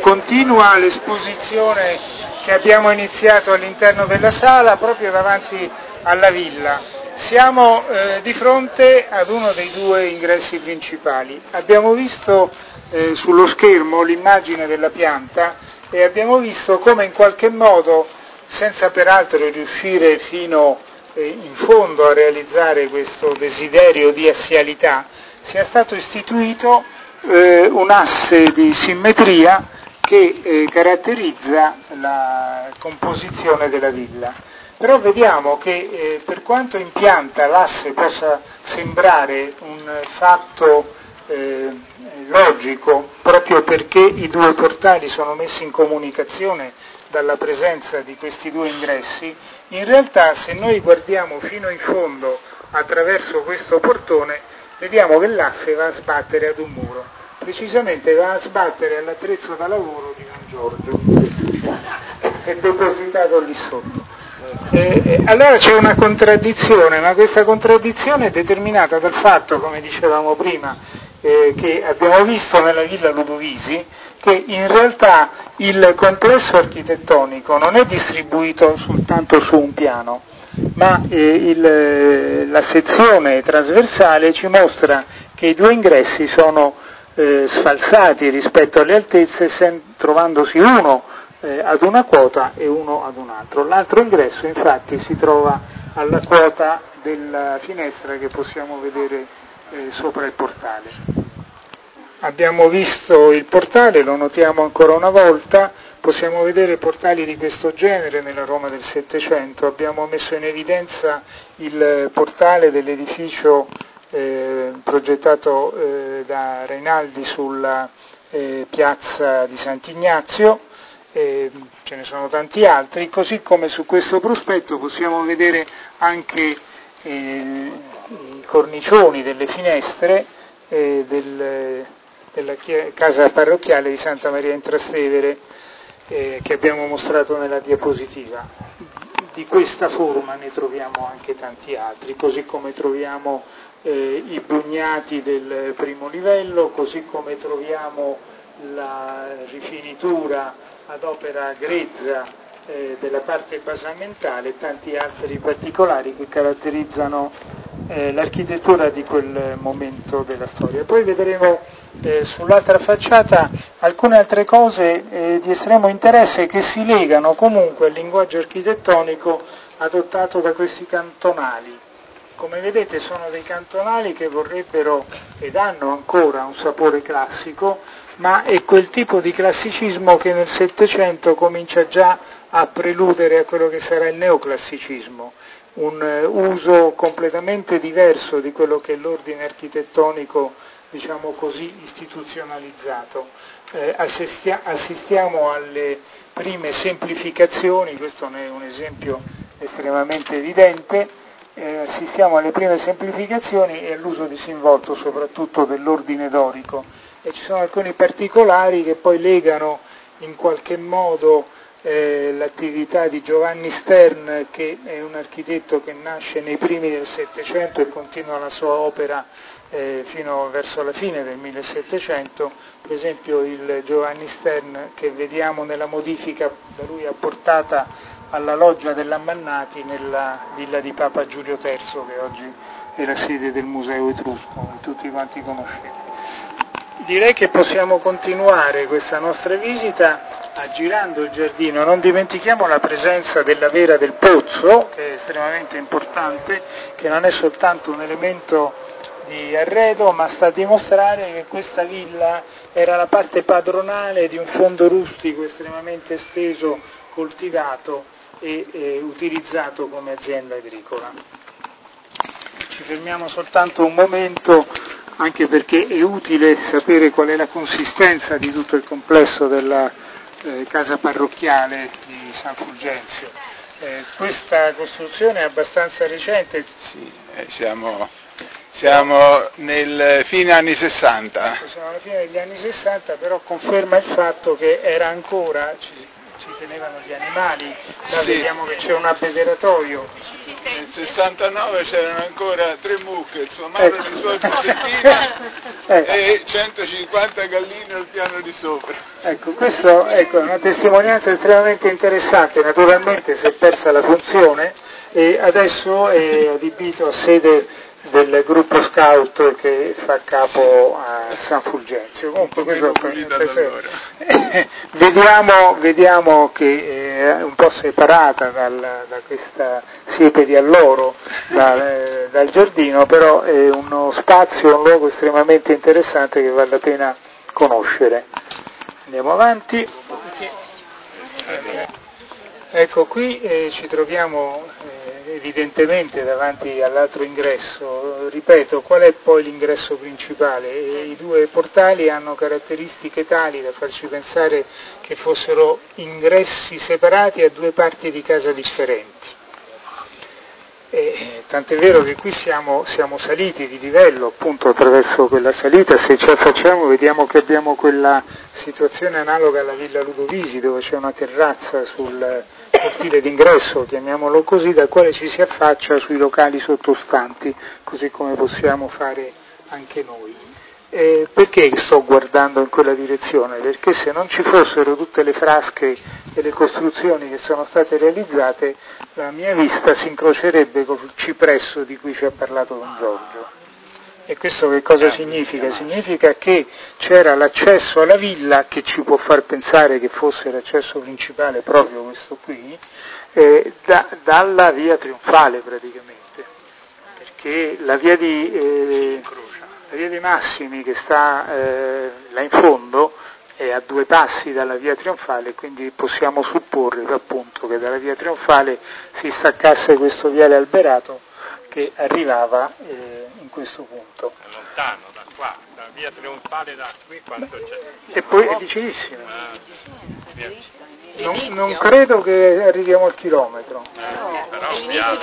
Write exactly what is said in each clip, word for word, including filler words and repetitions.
continua l'esposizione che abbiamo iniziato all'interno della sala proprio davanti alla villa. Siamo eh, di fronte ad uno dei due ingressi principali. Abbiamo visto eh, sullo schermo l'immagine della pianta e abbiamo visto come in qualche modo, senza peraltro riuscire fino eh, in fondo a realizzare questo desiderio di assialità, sia stato istituito eh, un asse di simmetria che eh, caratterizza la composizione della villa. Però vediamo che eh, per quanto in pianta l'asse possa sembrare un fatto eh, logico, proprio perché i due portali sono messi in comunicazione dalla presenza di questi due ingressi, in realtà se noi guardiamo fino in fondo attraverso questo portone, vediamo che l'asse va a sbattere ad un muro, precisamente va a sbattere all'attrezzo da lavoro di Don Giorgio, è depositato lì sotto. Eh, eh, allora c'è una contraddizione, ma questa contraddizione è determinata dal fatto, come dicevamo prima, eh, che abbiamo visto nella Villa Ludovisi, che in realtà il complesso architettonico non è distribuito soltanto su un piano, ma eh, il, la sezione trasversale ci mostra che i due ingressi sono eh, sfalsati rispetto alle altezze, sen- trovandosi uno eh, ad una quota e uno ad un altro. L'altro ingresso infatti si trova alla quota della finestra che possiamo vedere eh, sopra il portale. Abbiamo visto il portale, lo notiamo ancora una volta, possiamo vedere portali di questo genere nella Roma del Settecento, abbiamo messo in evidenza il portale dell'edificio eh, progettato eh, da Reinaldi sulla eh, piazza di Sant'Ignazio, eh, ce ne sono tanti altri, così come su questo prospetto possiamo vedere anche eh, i cornicioni delle finestre eh, del della casa parrocchiale di Santa Maria in Trastevere eh, che abbiamo mostrato nella diapositiva. Di questa forma ne troviamo anche tanti altri, così come troviamo eh, i bugnati del primo livello, così come troviamo la rifinitura ad opera grezza eh, della parte basamentale e tanti altri particolari che caratterizzano eh, l'architettura di quel momento della storia. Poi vedremo eh, sull'altra facciata alcune altre cose eh, di estremo interesse che si legano comunque al linguaggio architettonico adottato da questi cantonali. Come vedete sono dei cantonali che vorrebbero ed hanno ancora un sapore classico, ma è quel tipo di classicismo che nel Settecento comincia già a preludere a quello che sarà il neoclassicismo, un uso completamente diverso di quello che è l'ordine architettonico, diciamo così, istituzionalizzato. Eh, assistia- assistiamo alle prime semplificazioni, questo ne è un esempio estremamente evidente, eh, assistiamo alle prime semplificazioni e all'uso disinvolto soprattutto dell'ordine dorico, e ci sono alcuni particolari che poi legano in qualche modo eh, l'attività di Giovanni Stern, che è un architetto che nasce nei primi del Settecento e continua la sua opera eh, fino verso la fine del millesettecento, per esempio il Giovanni Stern che vediamo nella modifica da lui apportata alla loggia dell'Ammannati nella villa di Papa Giulio terzo, che oggi è la sede del Museo Etrusco, che tutti quanti conoscete. Direi che possiamo continuare questa nostra visita aggirando il giardino. Non dimentichiamo la presenza della vera del pozzo, che è estremamente importante, che non è soltanto un elemento di arredo, ma sta a dimostrare che questa villa era la parte padronale di un fondo rustico estremamente esteso, coltivato e eh, utilizzato come azienda agricola. Ci fermiamo soltanto un momento, anche perché è utile sapere qual è la consistenza di tutto il complesso della eh, casa parrocchiale di San Fulgenzio. Eh, questa costruzione è abbastanza recente. Sì, eh, siamo, siamo nel fine anni sessanta. Ecco, siamo alla fine degli anni sessanta, però conferma il fatto che era ancora, ci, si tenevano gli animali, là sì. Vediamo che c'è un abbeveratoio. Nel sessantanove c'erano ancora tre mucche, il somaro Ecco. di sotto Cettina eh. e centocinquanta galline al piano di sopra. Ecco, questo ecco, è una testimonianza estremamente interessante, naturalmente si è persa la funzione e adesso è adibito a sede del gruppo scout che fa capo a San Fulgenzio. Comunque questo è vediamo, vediamo che è un po' separata dal, da questa siepe di alloro dal, dal giardino, però è uno spazio, un luogo estremamente interessante che vale la pena conoscere. Andiamo avanti. Ecco, qui eh, ci troviamo eh, evidentemente davanti all'altro ingresso. Ripeto, qual è poi l'ingresso principale? E i due portali hanno caratteristiche tali da farci pensare che fossero ingressi separati a due parti di casa differenti. E, tant'è vero che qui siamo, siamo saliti di livello appunto attraverso quella salita, se ci affacciamo vediamo che abbiamo quella situazione analoga alla Villa Ludovisi dove c'è una terrazza sul cortile d'ingresso, chiamiamolo così, dal quale ci si affaccia sui locali sottostanti, così come possiamo fare anche noi. Eh, perché sto guardando in quella direzione? Perché se non ci fossero tutte le frasche e le costruzioni che sono state realizzate, la mia vista si incrocerebbe col cipresso di cui ci ha parlato Don Giorgio. E questo che cosa significa? Significa che c'era l'accesso alla villa, che ci può far pensare che fosse l'accesso principale proprio questo qui, eh, da, dalla via Trionfale praticamente, perché la via di... Eh, La via dei Massimi che sta eh, là in fondo è a due passi dalla via Trionfale, quindi possiamo supporre appunto che dalla via Trionfale si staccasse questo viale alberato che arrivava eh, in questo punto. È lontano da qua, da via Trionfale da qui quanto c'è? E poi è vicinissimo. Ah, non, non credo che arriviamo al chilometro. eh, però via,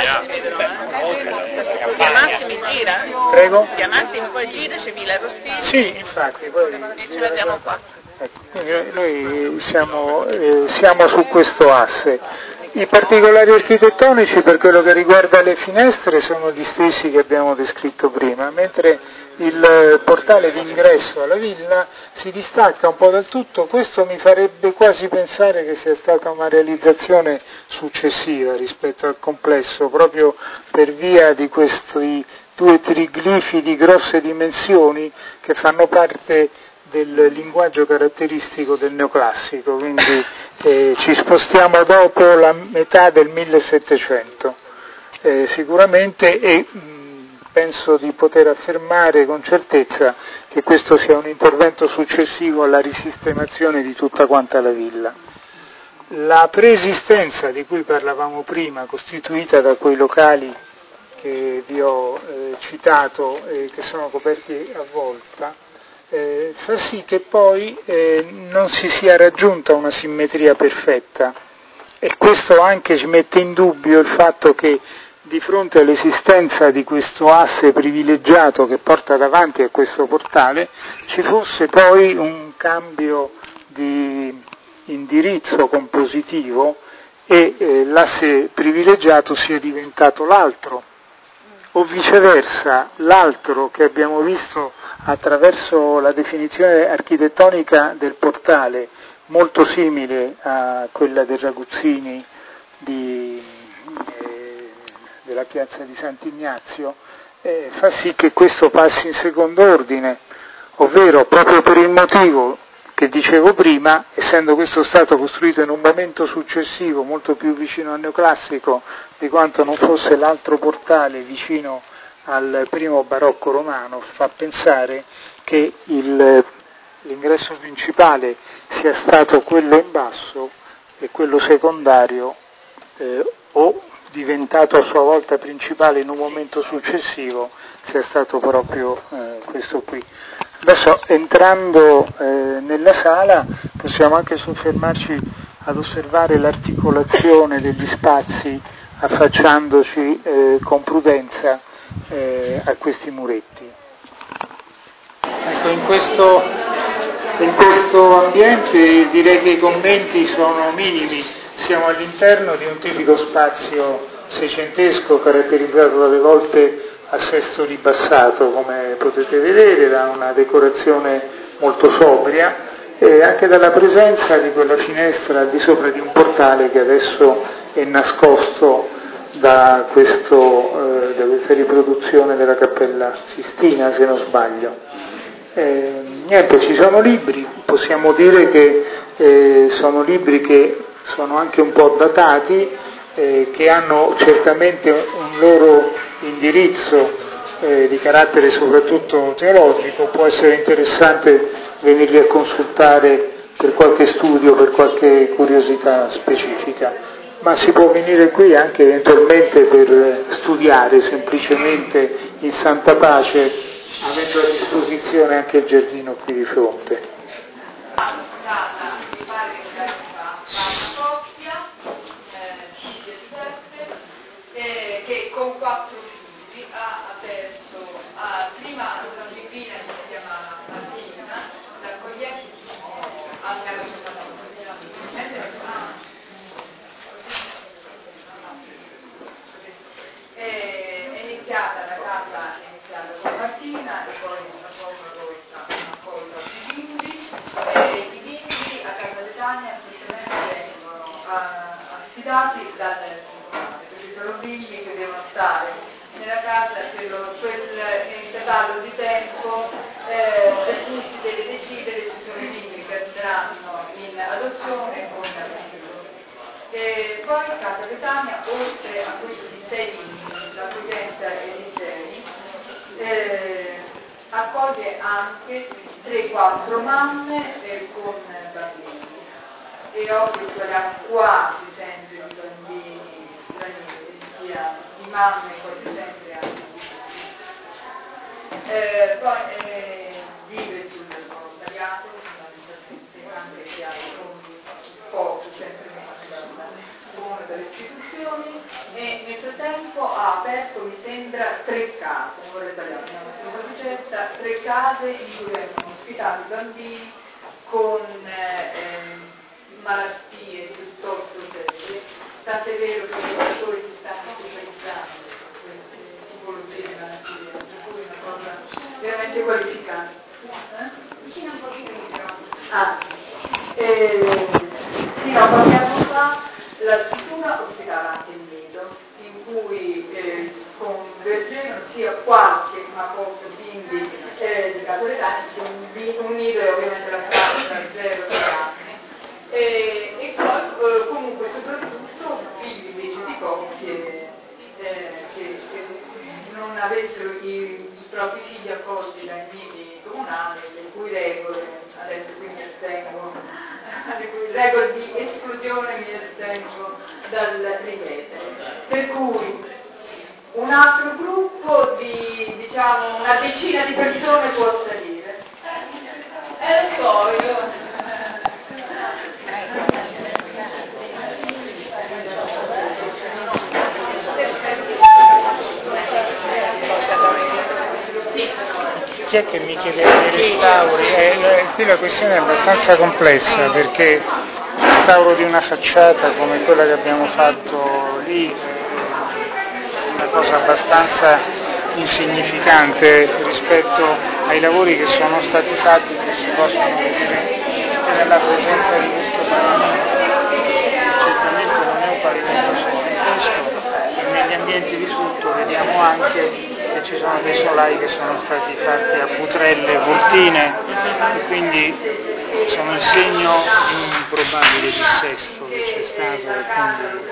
Via Massimi gira? Prego? Via Massimi poi gira, c'è Villa Rossini. Sì, infatti, poi E ce l'abbiamo qua. Ecco, quindi noi siamo, eh, siamo su questo asse. I particolari architettonici per quello che riguarda le finestre sono gli stessi che abbiamo descritto prima, mentre il portale d'ingresso alla villa si distacca un po' dal tutto. Questo mi farebbe quasi pensare che sia stata una realizzazione successiva rispetto al complesso, proprio per via di questi due triglifi di grosse dimensioni che fanno parte del linguaggio caratteristico del neoclassico, quindi eh, ci spostiamo dopo la metà del millesettecento eh, sicuramente e mh, penso di poter affermare con certezza che questo sia un intervento successivo alla risistemazione di tutta quanta la villa. La preesistenza di cui parlavamo prima, costituita da quei locali che vi ho eh, citato e eh, che sono coperti a volta, Eh, fa sì che poi eh, non si sia raggiunta una simmetria perfetta e questo anche ci mette in dubbio il fatto che di fronte all'esistenza di questo asse privilegiato che porta davanti a questo portale ci fosse poi un cambio di indirizzo compositivo e eh, l'asse privilegiato sia diventato l'altro o viceversa l'altro che abbiamo visto attraverso la definizione architettonica del portale, molto simile a quella del Raguzzini di, eh, della piazza di Sant'Ignazio, eh, fa sì che questo passi in secondo ordine, ovvero proprio per il motivo che dicevo prima, essendo questo stato costruito in un momento successivo, molto più vicino al neoclassico di quanto non fosse l'altro portale vicino al primo barocco romano, fa pensare che il, l'ingresso principale sia stato quello in basso e quello secondario eh, o diventato a sua volta principale in un momento successivo sia stato proprio eh, questo qui. Adesso entrando eh, nella sala possiamo anche soffermarci ad osservare l'articolazione degli spazi affacciandoci eh, con prudenza eh, a questi muretti. Ecco, in questo, In questo ambiente direi che i commenti sono minimi, siamo all'interno di un tipico spazio seicentesco caratterizzato dalle volte a sesto ribassato, come potete vedere, da una decorazione molto sobria e anche dalla presenza di quella finestra al di sopra di un portale che adesso è nascosto da, questo, eh, da questa riproduzione della Cappella Sistina, se non sbaglio. Eh, niente, ci sono libri, possiamo dire che eh, sono libri che sono anche un po' datati, eh, che hanno certamente un loro indirizzo eh, di carattere soprattutto teologico, può essere interessante venirli a consultare per qualche studio, per qualche curiosità specifica, ma si può venire qui anche eventualmente per studiare semplicemente in santa pace, avendo a disposizione anche il giardino qui di fronte. Mi pare che anni fa, una coppia, Silvia e Giuseppe, eh, che con quattro figli ha aperto a, prima una bambina che si chiama Martina, l'accoglienza al è iniziata la casa, è iniziata con Martina e poi una cosa volta, una cosa di bimbi, e i bimbi a Casa di Tania certamente vengono uh, affidati dal tribunale, perché sono bimbi che devono stare nella casa per quell'intervallo di tempo eh, per cui si deve decidere se sono i bimbi che andranno in adozione o in affitto. E poi Casa Betania, oltre a questi sei bimbi, l'accoglienza è di sei, eh, accoglie anche tre quattro mamme eh, con bambini. E ovvio parliamo quasi sempre di bambini stranieri, sia di mamme quasi sempre anche di bambini. Eh, poi eh, vive sul volontariato, fondamentalmente anche se ha i fondi pochi, sempre meno dal comune delle istituzioni, e nel frattempo ha aperto, mi sembra, tre case, non vorrei sbagliare, non sono certa, tre case in cui vengono ospitati bambini con eh, malattie piuttosto serie, tant'è vero che i lavoratori si stanno specializzando in queste tipologie di malattie, per cui è una cosa veramente qualificata. Vicino un po' di libro. Ah, eh, fino a qualche anno fa la struttura ospitava anche il nido, in cui eh, convergevano sia qualche, ma pochi bimbi eh, di caporetani, un, un nido e ovviamente la classe da zero a tre anni, e, e poi eh, comunque soprattutto figli invece di coppie eh, che, che non avessero i, i propri figli accolti dai nidi comunali, le cui regole adesso qui mi astengo, le cui regole di esclusione mi astengo dal ripetere. Per cui un altro gruppo di, diciamo, una decina di persone può salire. Eh lo so, io... Chi è che mi chiedeva dei restauri? Eh, qui la questione è abbastanza complessa perché il restauro di una facciata come quella che abbiamo fatto lì è una cosa abbastanza insignificante rispetto ai lavori che sono stati fatti, che si possono vedere nella presenza di questo pavimento. Certamente non è un pavimento seicentesco e negli ambienti di sotto vediamo anche che ci sono dei solai che sono stati fatti a putrelle voltine e quindi sono il segno di un probabile dissesto che c'è stato e quindi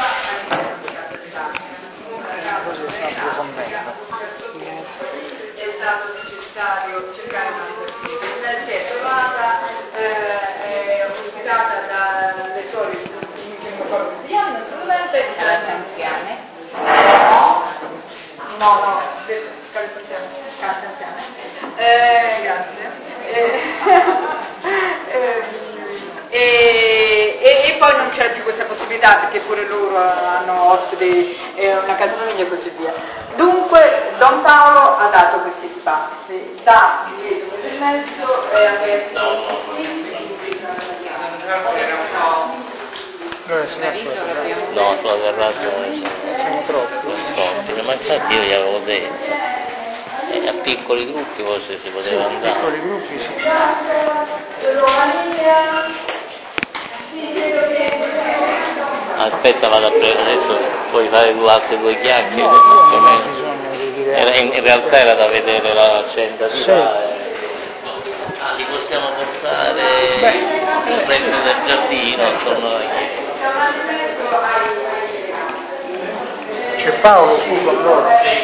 la cosa sta approfondendo. È stato necessario cercare una situazione, si è trovata, eh, è ospitata dalle solite, non mi ricordo come si chiamano assolutamente, case anziane. No, no, case anziane, case anziane. Eh, grazie. Eh, e, e, e poi non c'è più questa possibilità perché pure loro hanno ospiti è una capofamiglia e così via. Dunque Don Paolo ha dato questi spazi, da dietro del mezzo è aperto Allora si va sulla terrazza. No, sulla terrazza Siamo troppi. sono, ma infatti io gli avevo detto, e a piccoli gruppi forse si poteva andare. Piccoli gruppi sì. Aspetta, vado a prendere, adesso puoi fare due altre due chiacchiere, No, più o non meno. ha bisogno di dire Era- in, in realtà era da vedere la cenda di Sì. là, e... li possiamo portare nel resto del giardino attorno alla chiesa. C'è Paolo su con loro.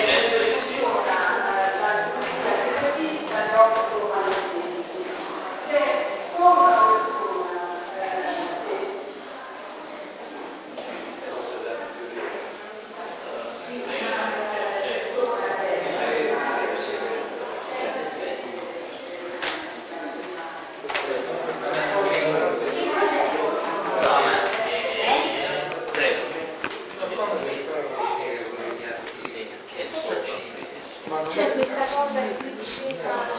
C'è questa cosa qui vicino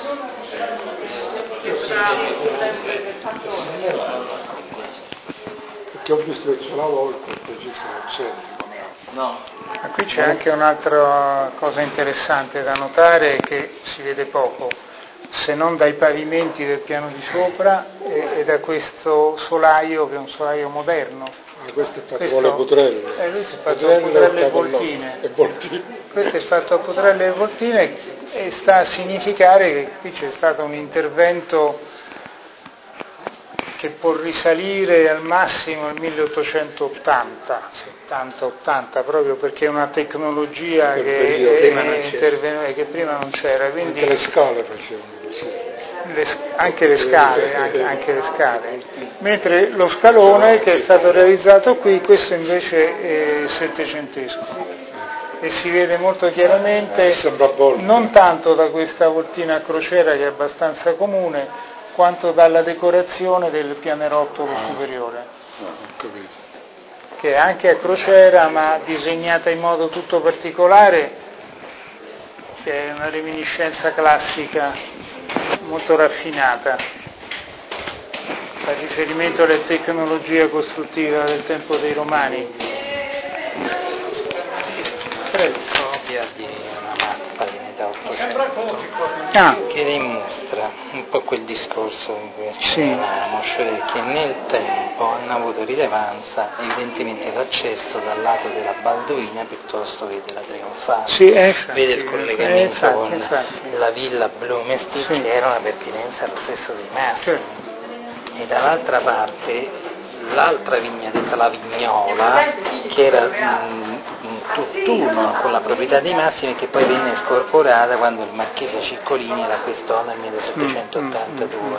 perché ho visto che c'è la volta e poi ci sono accenti come altro. No. Ma qui c'è anche un'altra cosa interessante da notare che si vede poco, se non dai pavimenti del piano di sopra e, e da questo solaio che è un solaio moderno. Ah, questo è fatto Questo- con le putrelle. Eh, questo è fatto con putrelle e voltine. E voltine. Questo è fatto a putrelle e voltine e sta a significare che qui c'è stato un intervento che può risalire al massimo al milleottocentottanta, settanta ottanta, proprio perché è una tecnologia Quel che, periodo, è prima non c'era. intervenuta, che prima non c'era, quindi Anche le scale facevano così. le, anche le scale, anche, anche le scale. Mentre lo scalone che è stato realizzato qui, questo invece è settecentesco e si vede molto chiaramente, Sembra Bolton. non tanto da questa voltina a crociera che è abbastanza comune, quanto dalla decorazione del pianerottolo superiore, No, ho capito. che è anche a crociera ma disegnata in modo tutto particolare, che è una reminiscenza classica molto raffinata. Fa riferimento alle tecnologie costruttive del tempo dei Romani. Prego. Copia di una mappa di metà Ottocento Ah, che dimostra un po' quel discorso in cui Sì. accennavamo, cioè che nel tempo hanno avuto rilevanza evidentemente l'accesso dal lato della Balduina piuttosto che della Trionfale. sì, eh, infatti, Vede il eh, collegamento infatti, con infatti. la villa Blumestein, Sì. che era una pertinenza allo stesso dei Massimi. Certo. E dall'altra parte l'altra vigna detta la Vignola, che era mh, in tutt'uno con la proprietà dei Massimi e che poi venne scorporata quando il marchese Ciccolini era quest'anno nel millesettecentottantadue.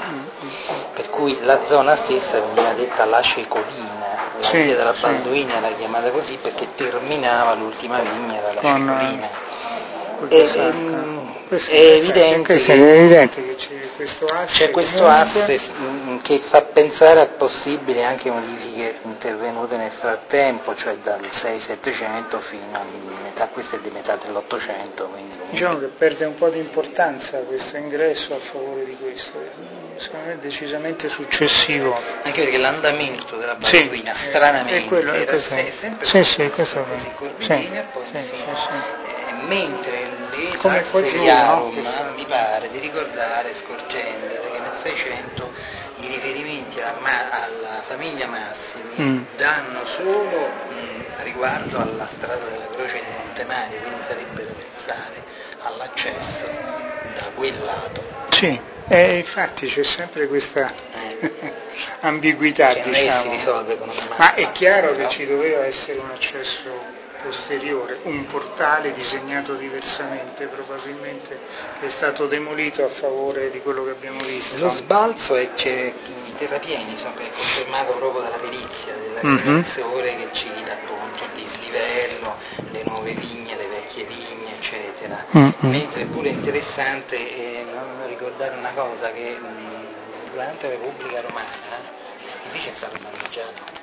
Per cui la zona stessa veniva detta la Cecolina, la Sì, via della sì. Balduina era chiamata così perché terminava l'ultima vigna dalla Con, Cecolina. Col E, Casacca. ehm, Questo- è evidente questo che- è evidente che c'è questo asse, C'è questo comunque. asse mh, che fa pensare a possibili anche modifiche intervenute nel frattempo, cioè dal sei settecento fino a metà, questo è di metà dell'Ottocento, quindi comunque- Diciamo che perde un po' di importanza questo ingresso a favore di questo, secondo me è decisamente successivo. anche perché l'andamento della Sì, Balduina è stranamente quello, è era questo. se- sempre Sì, lo sì, stesso, questo è così vero. curvilineo e poi Sì, infine. sì, sì. Eh, mentre le Come qua tasse giù, di no? Arum, Questo- mi pare di ricordare, scorgendole, che nel Seicento i riferimenti alla, ma- alla famiglia Massimi Mm. danno solo mh, riguardo alla strada della Croce di Montemario, quindi farebbero pensare all'accesso da quel lato. Sì, e infatti c'è sempre questa Eh. ambiguità, Che non è che si diciamo. risolve con una mappa. Ma è chiaro che no? ci doveva essere un accesso posteriore, un portale disegnato diversamente, probabilmente che è stato demolito a favore di quello che abbiamo visto. Lo sbalzo è c'è i terrapieni, sono è confermato proprio dalla perizia Mhm. dell'agricoltore che cita appunto il dislivello, le nuove vigne, le vecchie vigne, eccetera. Mhm. Mentre è pure interessante eh, non ricordare una cosa che mh, durante la Repubblica Romana questi edifici è stato danneggiato.